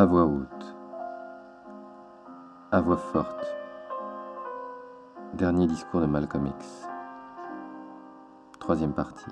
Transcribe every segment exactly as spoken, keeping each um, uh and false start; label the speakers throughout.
Speaker 1: À voix haute, à voix forte. Dernier discours de Malcolm X. Troisième partie.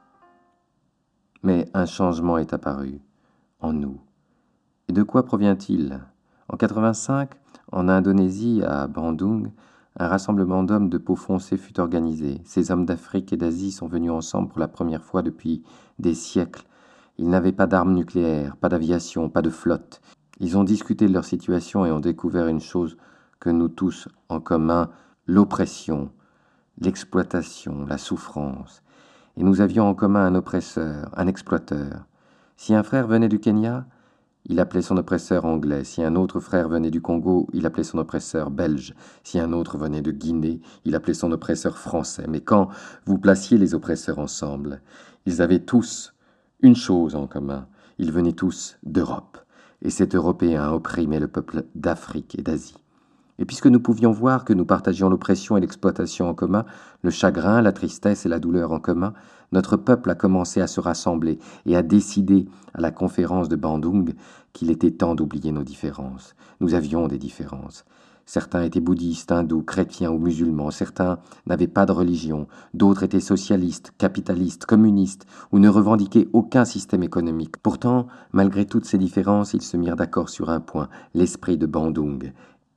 Speaker 1: Mais un changement est apparu en nous. Et de quoi provient-il? En quatre-vingt-cinq, en Indonésie, à Bandung, un rassemblement d'hommes de peau foncée fut organisé. Ces hommes d'Afrique et d'Asie sont venus ensemble pour la première fois depuis des siècles. Ils n'avaient pas d'armes nucléaires, pas d'aviation, pas de flotte. Ils ont discuté de leur situation et ont découvert une chose que nous tous en commun, l'oppression, l'exploitation, la souffrance. Et nous avions en commun un oppresseur, un exploiteur. Si un frère venait du Kenya, il appelait son oppresseur anglais. Si un autre frère venait du Congo, il appelait son oppresseur belge. Si un autre venait de Guinée, il appelait son oppresseur français. Mais quand vous placiez les oppresseurs ensemble, ils avaient tous une chose en commun. Ils venaient tous d'Europe. Et cet Européen opprimait le peuple d'Afrique et d'Asie. Et puisque nous pouvions voir que nous partagions l'oppression et l'exploitation en commun, le chagrin, la tristesse et la douleur en commun, notre peuple a commencé à se rassembler et à décider à la conférence de Bandung qu'il était temps d'oublier nos différences. Nous avions des différences. Certains étaient bouddhistes, hindous, chrétiens ou musulmans, certains n'avaient pas de religion, d'autres étaient socialistes, capitalistes, communistes ou ne revendiquaient aucun système économique. Pourtant, malgré toutes ces différences, ils se mirent d'accord sur un point, l'esprit de Bandung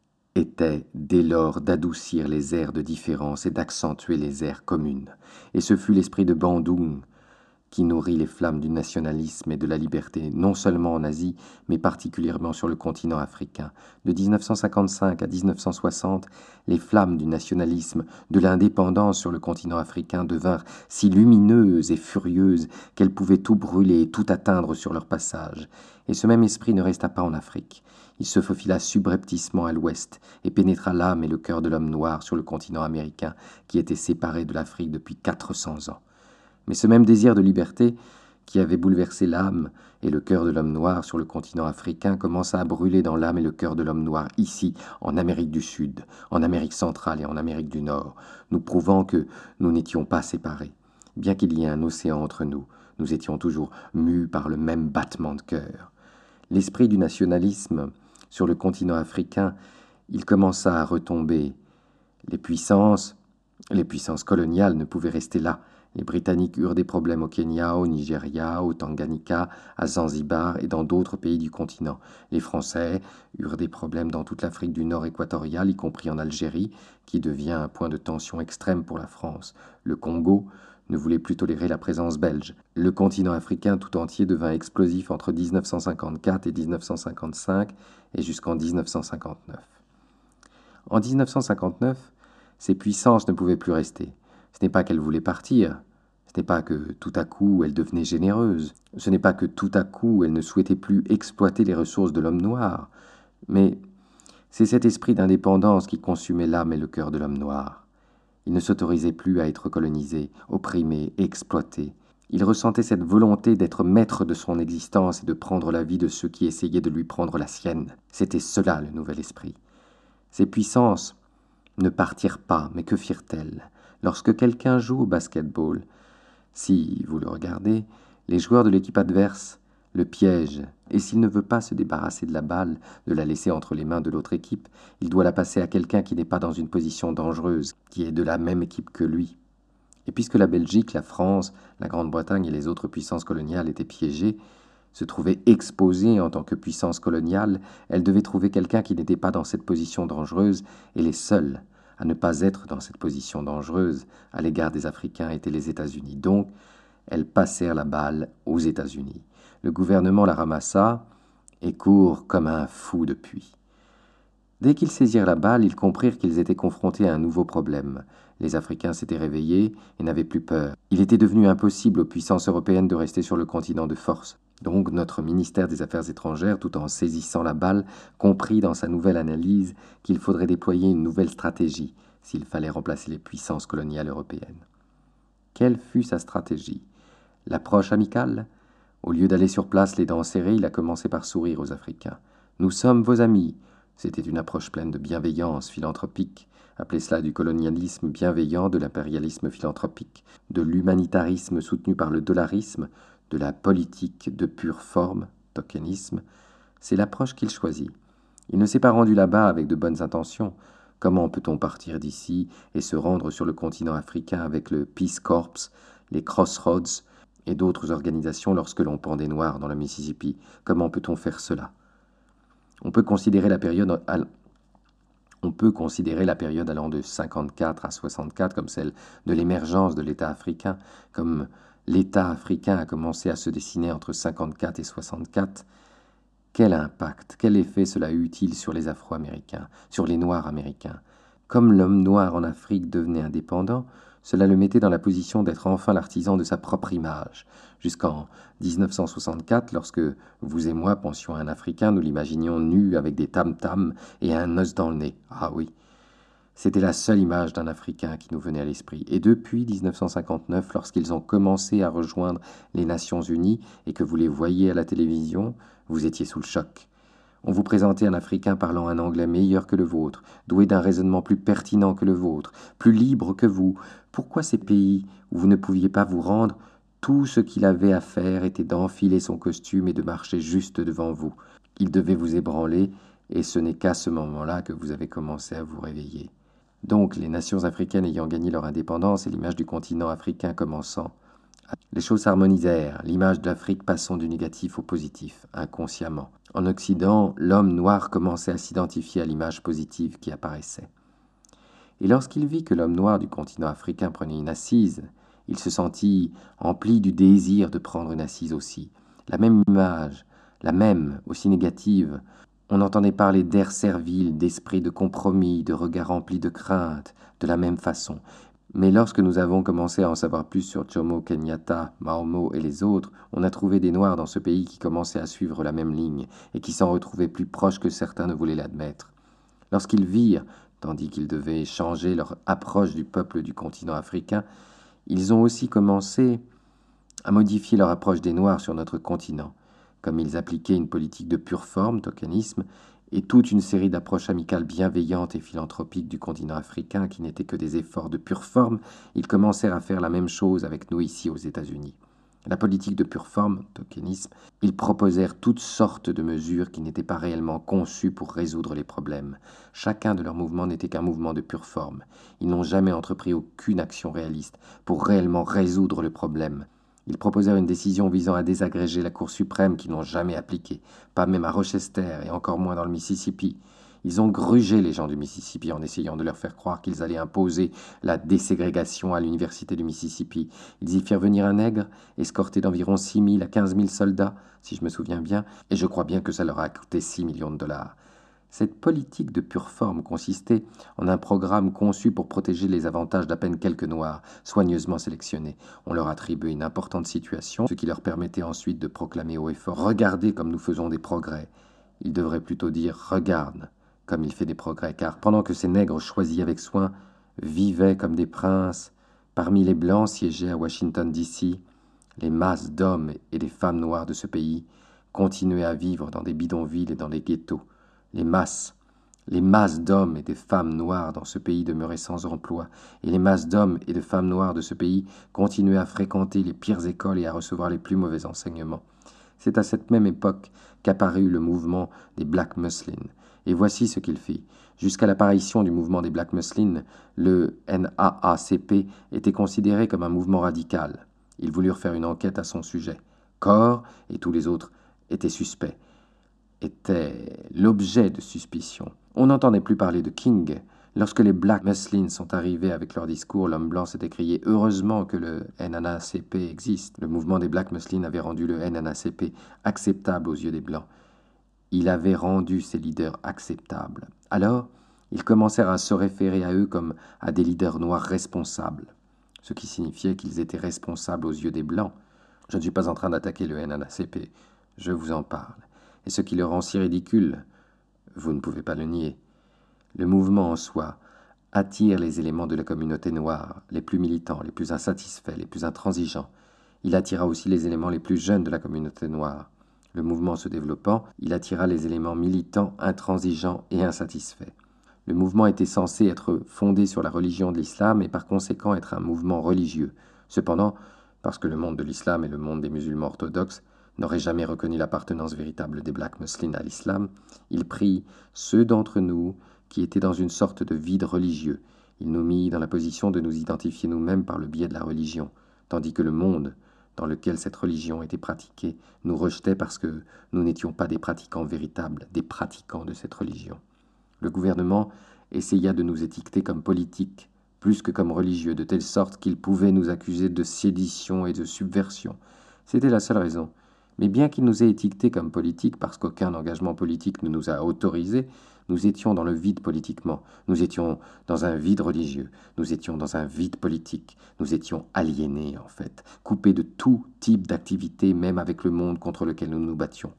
Speaker 1: était dès lors d'adoucir les airs de différence et d'accentuer les airs communes. Et ce fut l'esprit de Bandung qui nourrit les flammes du nationalisme et de la liberté, non seulement en Asie, mais particulièrement sur le continent africain. De dix-neuf cent cinquante-cinq à dix-neuf cent soixante, les flammes du nationalisme, de l'indépendance sur le continent africain devinrent si lumineuses et furieuses qu'elles pouvaient tout brûler et tout atteindre sur leur passage. Et ce même esprit ne resta pas en Afrique. Il se faufila subrepticement à l'ouest et pénétra l'âme et le cœur de l'homme noir sur le continent américain qui était séparé de l'Afrique depuis quatre cents ans. Mais ce même désir de liberté qui avait bouleversé l'âme et le cœur de l'homme noir sur le continent africain commença à brûler dans l'âme et le cœur de l'homme noir ici, en Amérique du Sud, en Amérique centrale et en Amérique du Nord, nous prouvant que nous n'étions pas séparés. Bien qu'il y ait un océan entre nous, nous étions toujours mus par le même battement de cœur. L'esprit du nationalisme sur le continent africain, il commença à retomber. Les puissances, les puissances coloniales ne pouvaient rester là. Les Britanniques eurent des problèmes au Kenya, au Nigeria, au Tanganyika, à Zanzibar et dans d'autres pays du continent. Les Français eurent des problèmes dans toute l'Afrique du Nord équatoriale, y compris en Algérie, qui devient un point de tension extrême pour la France. Le Congo ne voulait plus tolérer la présence belge. Le continent africain tout entier devint explosif entre dix-neuf cent cinquante-quatre et dix-neuf cent cinquante-cinq et jusqu'en dix-neuf cent cinquante-neuf. En dix-neuf cent cinquante-neuf, ces puissances ne pouvaient plus rester. Ce n'est pas qu'elles voulaient partir, ce n'est pas que tout à coup elles devenaient généreuses, ce n'est pas que tout à coup elles ne souhaitaient plus exploiter les ressources de l'homme noir, mais c'est cet esprit d'indépendance qui consumait l'âme et le cœur de l'homme noir. Il ne s'autorisait plus à être colonisé, opprimé, exploité. Il ressentait cette volonté d'être maître de son existence et de prendre la vie de ceux qui essayaient de lui prendre la sienne. C'était cela le nouvel esprit. Ces puissances ne partirent pas, mais que firent-elles? Lorsque quelqu'un joue au basket-ball, si vous le regardez, les joueurs de l'équipe adverse le piègent, et s'il ne veut pas se débarrasser de la balle, de la laisser entre les mains de l'autre équipe, il doit la passer à quelqu'un qui n'est pas dans une position dangereuse, qui est de la même équipe que lui. Et puisque la Belgique, la France, la Grande-Bretagne et les autres puissances coloniales étaient piégées, se trouvaient exposées en tant que puissance coloniale, elles devaient trouver quelqu'un qui n'était pas dans cette position dangereuse, et les seuls à ne pas être dans cette position dangereuse à l'égard des Africains étaient les États-Unis. Donc, elles passèrent la balle aux États-Unis. Le gouvernement la ramassa et court comme un fou depuis. Dès qu'ils saisirent la balle, ils comprirent qu'ils étaient confrontés à un nouveau problème. Les Africains s'étaient réveillés et n'avaient plus peur. Il était devenu impossible aux puissances européennes de rester sur le continent de force. Donc notre ministère des Affaires étrangères, tout en saisissant la balle, comprit dans sa nouvelle analyse qu'il faudrait déployer une nouvelle stratégie s'il fallait remplacer les puissances coloniales européennes. Quelle fut sa stratégie? L'approche amicale? Au lieu d'aller sur place les dents serrées, il a commencé par sourire aux Africains. « Nous sommes vos amis !» C'était une approche pleine de bienveillance philanthropique. Appelez cela du colonialisme bienveillant, de l'impérialisme philanthropique, de l'humanitarisme soutenu par le dollarisme, de la politique de pure forme, tokenisme, C'est l'approche qu'il choisit. Il ne s'est pas rendu là-bas avec de bonnes intentions. Comment peut-on partir d'ici et se rendre sur le continent africain avec le Peace Corps, les Crossroads et d'autres organisations lorsque l'on pend des Noirs dans le Mississippi? Comment peut-on faire cela? On peut considérer la période On peut considérer la période allant de cinquante-quatre à soixante-quatre comme celle de l'émergence de l'État africain, comme l'État africain a commencé à se dessiner entre cinquante-quatre et soixante-quatre. Quel impact, quel effet cela eut-il sur les Afro-Américains, sur les Noirs américains? Comme l'homme noir en Afrique devenait indépendant, cela le mettait dans la position d'être enfin l'artisan de sa propre image. Jusqu'en dix-neuf cent soixante-quatre, lorsque vous et moi pensions à un Africain, nous l'imaginions nu avec des tam-tams et un os dans le nez. Ah oui, c'était la seule image d'un Africain qui nous venait à l'esprit. Et depuis dix-neuf cent cinquante-neuf, lorsqu'ils ont commencé à rejoindre les Nations Unies et que vous les voyiez à la télévision, vous étiez sous le choc. On vous présentait un Africain parlant un anglais meilleur que le vôtre, doué d'un raisonnement plus pertinent que le vôtre, plus libre que vous. Pourquoi ces pays où vous ne pouviez pas vous rendre, tout ce qu'il avait à faire était d'enfiler son costume et de marcher juste devant vous? Il devait vous ébranler, et ce n'est qu'à ce moment-là que vous avez commencé à vous réveiller. Donc, les nations africaines ayant gagné leur indépendance et l'image du continent africain commençant, les choses s'harmonisèrent, l'image d'Afrique passant du négatif au positif, inconsciemment. En Occident, l'homme noir commençait à s'identifier à l'image positive qui apparaissait. Et lorsqu'il vit que l'homme noir du continent africain prenait une assise, il se sentit empli du désir de prendre une assise aussi. La même image, la même, aussi négative. On entendait parler d'air servile, d'esprit de compromis, de regard rempli de crainte, de la même façon. Mais lorsque nous avons commencé à en savoir plus sur Jomo Kenyatta, Maomo et les autres, on a trouvé des Noirs dans ce pays qui commençaient à suivre la même ligne et qui s'en retrouvaient plus proches que certains ne voulaient l'admettre. Lorsqu'ils virent, tandis qu'ils devaient changer leur approche du peuple du continent africain, ils ont aussi commencé à modifier leur approche des Noirs sur notre continent. Comme ils appliquaient une politique de pure forme, tokenisme, et toute une série d'approches amicales bienveillantes et philanthropiques du continent africain qui n'étaient que des efforts de pure forme, ils commencèrent à faire la même chose avec nous ici aux États-Unis. La politique de pure forme, tokenisme, ils proposèrent toutes sortes de mesures qui n'étaient pas réellement conçues pour résoudre les problèmes. Chacun de leurs mouvements n'était qu'un mouvement de pure forme. Ils n'ont jamais entrepris aucune action réaliste pour réellement résoudre le problème. Ils proposèrent une décision visant à désagréger la Cour suprême qu'ils n'ont jamais appliquée, pas même à Rochester et encore moins dans le Mississippi. Ils ont grugé les gens du Mississippi en essayant de leur faire croire qu'ils allaient imposer la déségrégation à l'université du Mississippi. Ils y firent venir un nègre, escorté d'environ six mille à quinze mille soldats, si je me souviens bien, et je crois bien que ça leur a coûté six millions de dollars. Cette politique de pure forme consistait en un programme conçu pour protéger les avantages d'à peine quelques Noirs, soigneusement sélectionnés. On leur attribuait une importante situation, ce qui leur permettait ensuite de proclamer haut et fort « Regardez comme nous faisons des progrès ». Ils devraient plutôt dire « Regarde comme il fait des progrès », car pendant que ces nègres choisis avec soin vivaient comme des princes, parmi les Blancs siégeaient à Washington D C, les masses d'hommes et des femmes noires de ce pays continuaient à vivre dans des bidonvilles et dans des ghettos. Les masses, les masses d'hommes et de femmes noires dans ce pays demeuraient sans emploi, et les masses d'hommes et de femmes noires de ce pays continuaient à fréquenter les pires écoles et à recevoir les plus mauvais enseignements. C'est à cette même époque qu'apparut le mouvement des Black Muslins, et voici ce qu'il fit. Jusqu'à l'apparition du mouvement des Black Muslins, le N double A C P était considéré comme un mouvement radical. Ils voulurent faire une enquête à son sujet. Corps et tous les autres étaient suspects. Était l'objet de suspicion. On n'entendait plus parler de King. Lorsque les Black Muslins sont arrivés avec leur discours, l'homme blanc s'est écrié « Heureusement que le N double A C P existe ». Le mouvement des Black Muslins avait rendu le N double A C P acceptable aux yeux des Blancs. Il avait rendu ses leaders acceptables. Alors, ils commencèrent à se référer à eux comme à des leaders noirs responsables, ce qui signifiait qu'ils étaient responsables aux yeux des Blancs. Je ne suis pas en train d'attaquer le N double A C P, je vous en parle. Et ce qui le rend si ridicule, vous ne pouvez pas le nier. Le mouvement en soi attire les éléments de la communauté noire, les plus militants, les plus insatisfaits, les plus intransigeants. Il attira aussi les éléments les plus jeunes de la communauté noire. Le mouvement se développant, il attira les éléments militants, intransigeants et insatisfaits. Le mouvement était censé être fondé sur la religion de l'islam et par conséquent être un mouvement religieux. Cependant, parce que le monde de l'islam et le monde des musulmans orthodoxes n'aurait jamais reconnu l'appartenance véritable des Black Muslims à l'islam, il prit ceux d'entre nous qui étaient dans une sorte de vide religieux. Il nous mit dans la position de nous identifier nous-mêmes par le biais de la religion, tandis que le monde dans lequel cette religion était pratiquée nous rejetait parce que nous n'étions pas des pratiquants véritables, des pratiquants de cette religion. Le gouvernement essaya de nous étiqueter comme politiques, plus que comme religieux, de telle sorte qu'il pouvait nous accuser de sédition et de subversion. C'était la seule raison. Mais bien qu'il nous ait étiquetés comme politiques, parce qu'aucun engagement politique ne nous a autorisés, nous étions dans le vide politiquement, nous étions dans un vide religieux, nous étions dans un vide politique, nous étions aliénés en fait, coupés de tout type d'activité, même avec le monde contre lequel nous nous battions.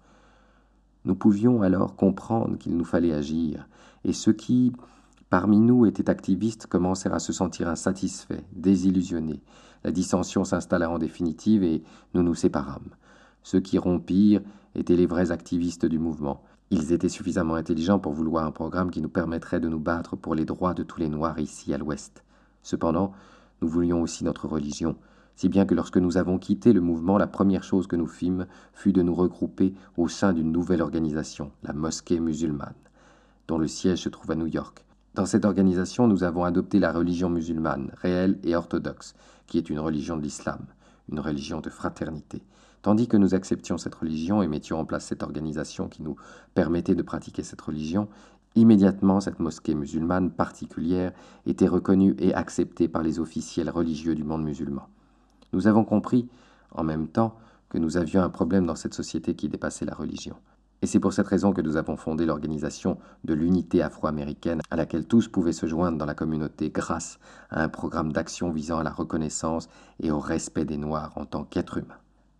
Speaker 1: Nous pouvions alors comprendre qu'il nous fallait agir, et ceux qui, parmi nous, étaient activistes commencèrent à se sentir insatisfaits, désillusionnés. La dissension s'installa en définitive et nous nous séparâmes. Ceux qui rompirent étaient les vrais activistes du mouvement. Ils étaient suffisamment intelligents pour vouloir un programme qui nous permettrait de nous battre pour les droits de tous les Noirs ici à l'Ouest. Cependant, nous voulions aussi notre religion, si bien que lorsque nous avons quitté le mouvement, la première chose que nous fîmes fut de nous regrouper au sein d'une nouvelle organisation, la Mosquée musulmane, dont le siège se trouve à New York. Dans cette organisation, nous avons adopté la religion musulmane, réelle et orthodoxe, qui est une religion de l'islam, une religion de fraternité. Tandis que nous acceptions cette religion et mettions en place cette organisation qui nous permettait de pratiquer cette religion, immédiatement cette mosquée musulmane particulière était reconnue et acceptée par les officiels religieux du monde musulman. Nous avons compris, en même temps, que nous avions un problème dans cette société qui dépassait la religion. Et c'est pour cette raison que nous avons fondé l'organisation de l'unité afro-américaine à laquelle tous pouvaient se joindre dans la communauté grâce à un programme d'action visant à la reconnaissance et au respect des Noirs en tant qu'êtres humains.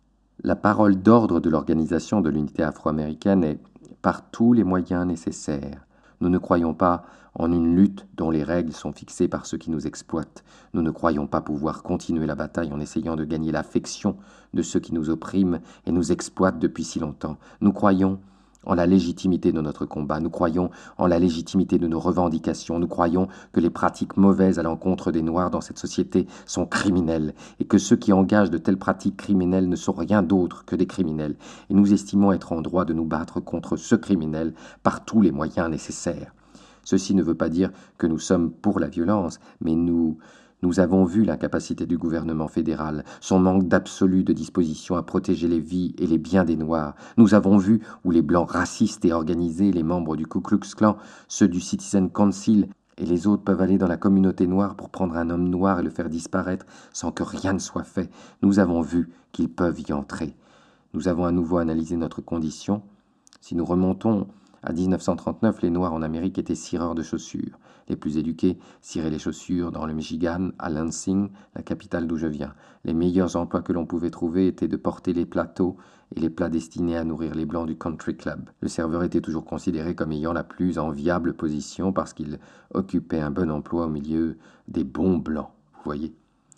Speaker 1: La parole d'ordre de l'organisation de l'unité afro-américaine est « par tous les moyens nécessaires ». Nous ne croyons pas en une lutte dont les règles sont fixées par ceux qui nous exploitent. Nous ne croyons pas pouvoir continuer la bataille en essayant de gagner l'affection de ceux qui nous oppriment et nous exploitent depuis si longtemps. Nous croyons en la légitimité de notre combat, nous croyons en la légitimité de nos revendications, nous croyons que les pratiques mauvaises à l'encontre des Noirs dans cette société sont criminelles et que ceux qui engagent de telles pratiques criminelles ne sont rien d'autre que des criminels, et nous estimons être en droit de nous battre contre ce criminel par tous les moyens nécessaires. Ceci ne veut pas dire que nous sommes pour la violence, mais nous... Nous avons vu l'incapacité du gouvernement fédéral, son manque d'absolu de disposition à protéger les vies et les biens des Noirs. Nous avons vu où les Blancs racistes et organisés, les membres du Ku Klux Klan, ceux du Citizen Council et les autres peuvent aller dans la communauté noire pour prendre un homme noir et le faire disparaître sans que rien ne soit fait. Nous avons vu qu'ils peuvent y entrer. Nous avons à nouveau analysé notre condition. Si nous remontons à mille neuf cent trente-neuf, les Noirs en Amérique étaient cireurs de chaussures. Les plus éduqués ciraient les chaussures dans le Michigan, à Lansing, la capitale d'où je viens. Les meilleurs emplois que l'on pouvait trouver étaient de porter les plateaux et les plats destinés à nourrir les Blancs du Country Club. Le serveur était toujours considéré comme ayant la plus enviable position parce qu'il occupait un bon emploi au milieu des bons Blancs, vous voyez.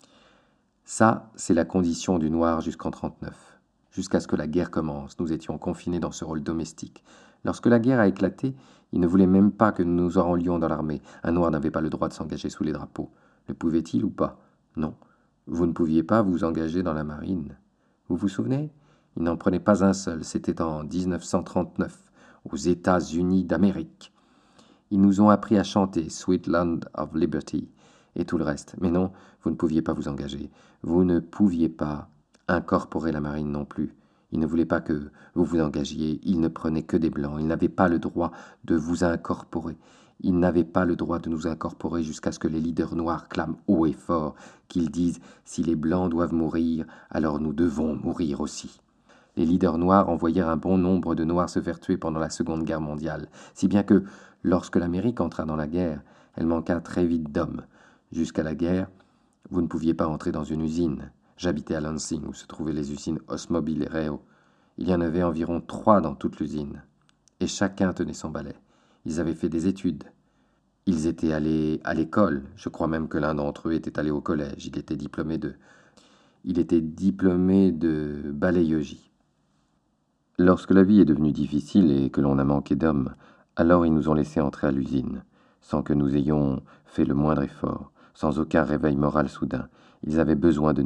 Speaker 1: Ça, c'est la condition du Noir jusqu'en trente-neuf. Jusqu'à ce que la guerre commence, nous étions confinés dans ce rôle domestique. Lorsque la guerre a éclaté, il ne voulait même pas que nous nous enrôlions dans l'armée. Un Noir n'avait pas le droit de s'engager sous les drapeaux. Le pouvait-il ou pas? Non. Vous ne pouviez pas vous engager dans la marine. Vous vous souvenez? Il n'en prenait pas un seul. C'était en mille neuf cent trente-neuf, aux États-Unis d'Amérique. Ils nous ont appris à chanter « Sweet Land of Liberty » et tout le reste. Mais non, vous ne pouviez pas vous engager. Vous ne pouviez pas incorporer la marine non plus. Il ne voulait pas que vous vous engagiez, il ne prenait que des Blancs, il n'avait pas le droit de vous incorporer. Il n'avait pas le droit de nous incorporer jusqu'à ce que les leaders noirs clament haut et fort, qu'ils disent « si les Blancs doivent mourir, alors nous devons mourir aussi ». Les leaders noirs envoyèrent un bon nombre de Noirs se faire tuer pendant la Seconde Guerre mondiale, si bien que, lorsque l'Amérique entra dans la guerre, elle manqua très vite d'hommes. Jusqu'à la guerre, vous ne pouviez pas entrer dans une usine. J'habitais à Lansing, où se trouvaient les usines Osmobile et Reo. Il y en avait environ trois dans toute l'usine. Et chacun tenait son balai. Ils avaient fait des études. Ils étaient allés à l'école. Je crois même que l'un d'entre eux était allé au collège. Il était diplômé de... Il était diplômé de balayeuse. Lorsque la vie est devenue difficile et que l'on a manqué d'hommes, alors ils nous ont laissés entrer à l'usine, sans que nous ayons fait le moindre effort, sans aucun réveil moral soudain. Ils avaient besoin de nous.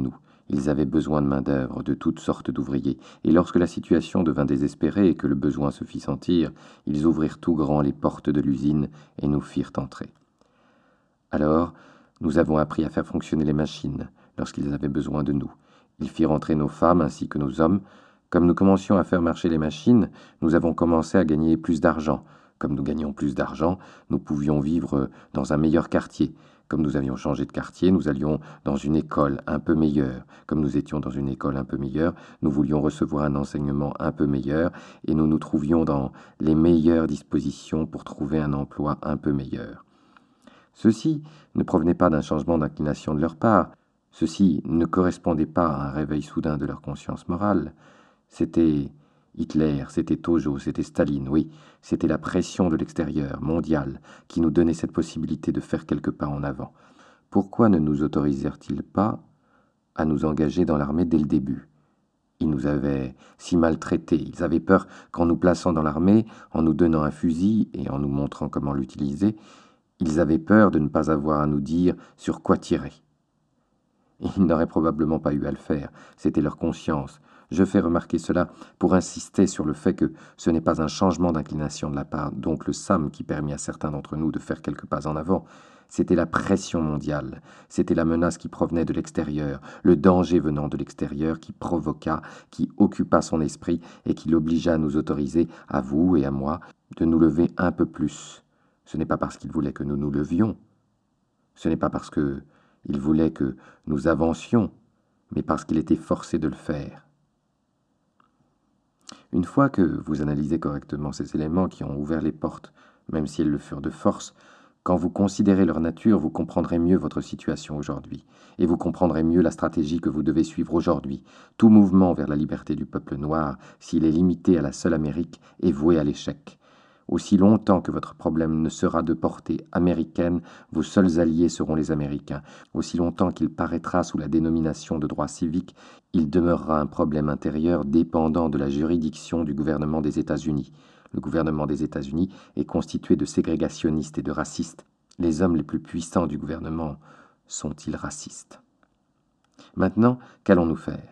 Speaker 1: Ils avaient besoin de main-d'œuvre, de toutes sortes d'ouvriers, et lorsque la situation devint désespérée et que le besoin se fit sentir, ils ouvrirent tout grand les portes de l'usine et nous firent entrer. Alors, nous avons appris à faire fonctionner les machines lorsqu'ils avaient besoin de nous. Ils firent entrer nos femmes ainsi que nos hommes. Comme nous commencions à faire marcher les machines, nous avons commencé à gagner plus d'argent. Comme nous gagnions plus d'argent, nous pouvions vivre dans un meilleur quartier. Comme nous avions changé de quartier, nous allions dans une école un peu meilleure. Comme nous étions dans une école un peu meilleure, nous voulions recevoir un enseignement un peu meilleur et nous nous trouvions dans les meilleures dispositions pour trouver un emploi un peu meilleur. Ceci ne provenait pas d'un changement d'inclination de leur part, ceci ne correspondait pas à un réveil soudain de leur conscience morale. C'était Hitler, c'était Tojo, c'était Staline, oui, c'était la pression de l'extérieur, mondiale, qui nous donnait cette possibilité de faire quelques pas en avant. Pourquoi ne nous autorisèrent-ils pas à nous engager dans l'armée dès le début ? Ils nous avaient si maltraités, ils avaient peur qu'en nous plaçant dans l'armée, en nous donnant un fusil et en nous montrant comment l'utiliser, ils avaient peur de ne pas avoir à nous dire sur quoi tirer. Ils n'auraient probablement pas eu à le faire, c'était leur conscience. Je fais remarquer cela pour insister sur le fait que ce n'est pas un changement d'inclination de la part d'oncle Sam qui permit à certains d'entre nous de faire quelques pas en avant. C'était la pression mondiale, c'était la menace qui provenait de l'extérieur, le danger venant de l'extérieur qui provoqua, qui occupa son esprit et qui l'obligea à nous autoriser, à vous et à moi, de nous lever un peu plus. Ce n'est pas parce qu'il voulait que nous nous levions, ce n'est pas parce que il voulait que nous avancions, mais parce qu'il était forcé de le faire. Une fois que vous analysez correctement ces éléments qui ont ouvert les portes, même si elles le furent de force, quand vous considérez leur nature, vous comprendrez mieux votre situation aujourd'hui, et vous comprendrez mieux la stratégie que vous devez suivre aujourd'hui. Tout mouvement vers la liberté du peuple noir, s'il est limité à la seule Amérique, est voué à l'échec. Aussi longtemps que votre problème ne sera de portée américaine, vos seuls alliés seront les Américains. Aussi longtemps qu'il paraîtra sous la dénomination de droit civique, il demeurera un problème intérieur dépendant de la juridiction du gouvernement des États-Unis. Le gouvernement des États-Unis est constitué de ségrégationnistes et de racistes. Les hommes les plus puissants du gouvernement sont-ils racistes? Maintenant, qu'allons-nous faire?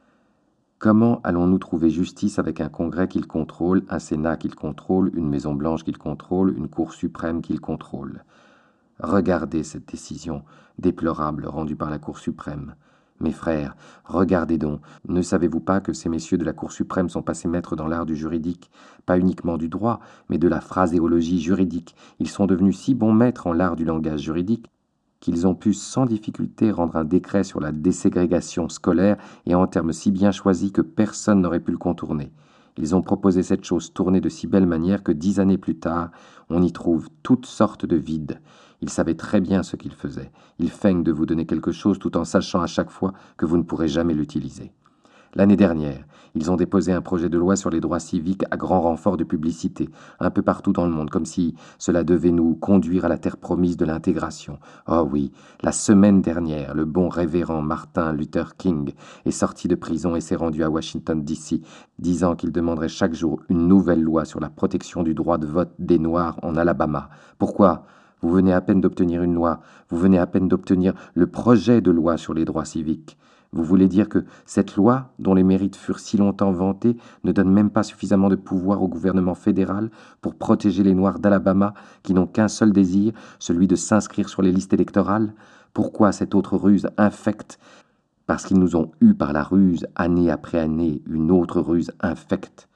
Speaker 1: Comment allons-nous trouver justice avec un Congrès qu'il contrôle, un Sénat qu'il contrôle, une Maison-Blanche qu'il contrôle, une Cour suprême qu'il contrôle? Regardez cette décision déplorable rendue par la Cour suprême. Mes frères, regardez donc, ne savez-vous pas que ces messieurs de la Cour suprême sont passés maîtres dans l'art du juridique, pas uniquement du droit, mais de la phraséologie juridique? Ils sont devenus si bons maîtres en l'art du langage juridique qu'ils ont pu sans difficulté rendre un décret sur la déségrégation scolaire et en termes si bien choisis que personne n'aurait pu le contourner. Ils ont proposé cette chose tournée de si belle manière que dix années plus tard, on y trouve toutes sortes de vides. Ils savaient très bien ce qu'ils faisaient. Ils feignent de vous donner quelque chose tout en sachant à chaque fois que vous ne pourrez jamais l'utiliser. L'année dernière, ils ont déposé un projet de loi sur les droits civiques à grand renfort de publicité, un peu partout dans le monde, comme si cela devait nous conduire à la terre promise de l'intégration. Oh oui, la semaine dernière, le bon révérend Martin Luther King est sorti de prison et s'est rendu à Washington D C, disant qu'il demanderait chaque jour une nouvelle loi sur la protection du droit de vote des Noirs en Alabama. Pourquoi ? Vous venez à peine d'obtenir une loi, vous venez à peine d'obtenir le projet de loi sur les droits civiques. Vous voulez dire que cette loi, dont les mérites furent si longtemps vantés, ne donne même pas suffisamment de pouvoir au gouvernement fédéral pour protéger les Noirs d'Alabama qui n'ont qu'un seul désir, celui de s'inscrire sur les listes électorales? Pourquoi cette autre ruse infecte? Parce qu'ils nous ont eus par la ruse, année après année, une autre ruse infecte.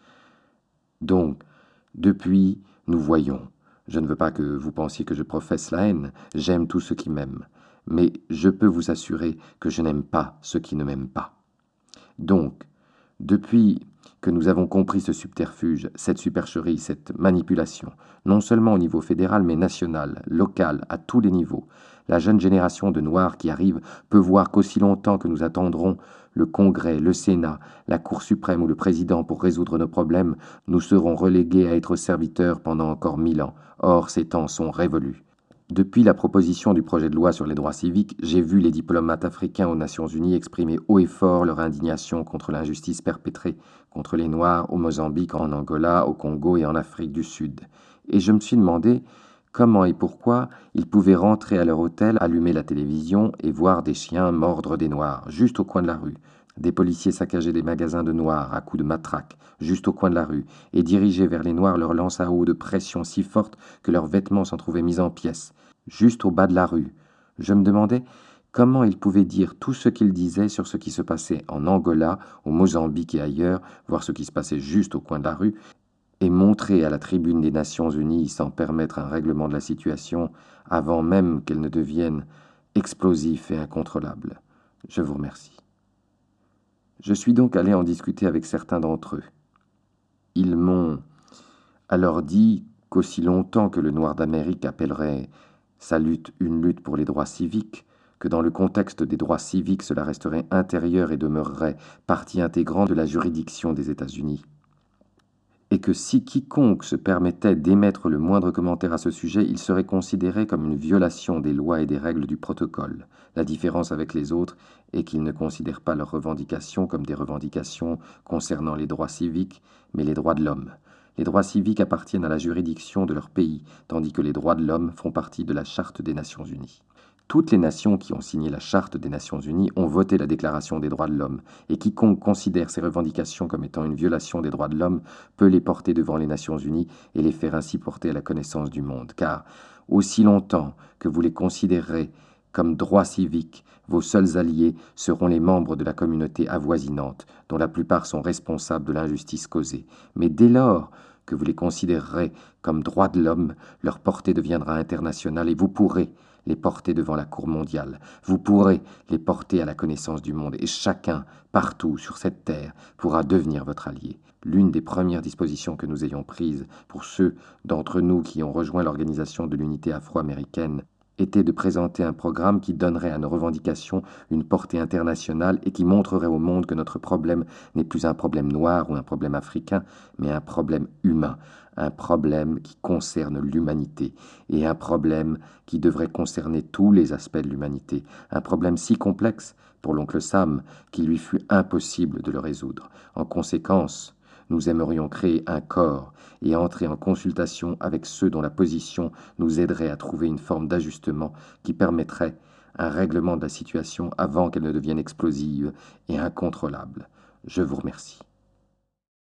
Speaker 1: Donc, depuis, nous voyons. Je ne veux pas que vous pensiez que je professe la haine, j'aime tous ceux qui m'aiment. Mais je peux vous assurer que je n'aime pas ceux qui ne m'aiment pas. Donc, depuis que nous avons compris ce subterfuge, cette supercherie, cette manipulation, non seulement au niveau fédéral, mais national, local, à tous les niveaux, la jeune génération de Noirs qui arrive peut voir qu'aussi longtemps que nous attendrons le Congrès, le Sénat, la Cour suprême ou le Président pour résoudre nos problèmes, nous serons relégués à être serviteurs pendant encore mille ans. Or, ces temps sont révolus. Depuis la proposition du projet de loi sur les droits civiques, j'ai vu les diplomates africains aux Nations Unies exprimer haut et fort leur indignation contre l'injustice perpétrée contre les Noirs au Mozambique, en Angola, au Congo et en Afrique du Sud. Et je me suis demandé Comment et pourquoi ils pouvaient rentrer à leur hôtel, allumer la télévision et voir des chiens mordre des noirs, juste au coin de la rue, des policiers saccager des magasins de noirs à coups de matraque, juste au coin de la rue, et diriger vers les noirs leurs lances à eau de pression si forte que leurs vêtements s'en trouvaient mis en pièces, juste au bas de la rue. Je me demandais comment ils pouvaient dire tout ce qu'ils disaient sur ce qui se passait en Angola, au Mozambique et ailleurs, voir ce qui se passait juste au coin de la rue, et montrer à la tribune des Nations Unies sans permettre un règlement de la situation avant même qu'elle ne devienne explosive et incontrôlable. Je vous remercie. Je suis donc allé en discuter avec certains d'entre eux. Ils m'ont alors dit qu'aussi longtemps que le Noir d'Amérique appellerait sa lutte une lutte pour les droits civiques, que dans le contexte des droits civiques cela resterait intérieur et demeurerait partie intégrante de la juridiction des États-Unis, et que si quiconque se permettait d'émettre le moindre commentaire à ce sujet, il serait considéré comme une violation des lois et des règles du protocole. La différence avec les autres est qu'ils ne considèrent pas leurs revendications comme des revendications concernant les droits civiques, mais les droits de l'homme. Les droits civiques appartiennent à la juridiction de leur pays, tandis que les droits de l'homme font partie de la Charte des Nations Unies. Toutes les nations qui ont signé la Charte des Nations Unies ont voté la Déclaration des droits de l'homme, et quiconque considère ces revendications comme étant une violation des droits de l'homme peut les porter devant les Nations Unies et les faire ainsi porter à la connaissance du monde. Car, aussi longtemps que vous les considérerez comme droits civiques, vos seuls alliés seront les membres de la communauté avoisinante, dont la plupart sont responsables de l'injustice causée. Mais dès lors que vous les considérerez comme droits de l'homme, leur portée deviendra internationale et vous pourrez les porter devant la Cour mondiale. Vous pourrez les porter à la connaissance du monde et chacun, partout sur cette terre, pourra devenir votre allié. L'une des premières dispositions que nous ayons prises pour ceux d'entre nous qui ont rejoint l'Organisation de l'Unité afro-américaine était de présenter un programme qui donnerait à nos revendications une portée internationale et qui montrerait au monde que notre problème n'est plus un problème noir ou un problème africain, mais un problème humain, un problème qui concerne l'humanité, et un problème qui devrait concerner tous les aspects de l'humanité, un problème si complexe pour l'oncle Sam qu'il lui fut impossible de le résoudre. En conséquence, nous aimerions créer un corps et entrer en consultation avec ceux dont la position nous aiderait à trouver une forme d'ajustement qui permettrait un règlement de la situation avant qu'elle ne devienne explosive et incontrôlable. Je vous remercie.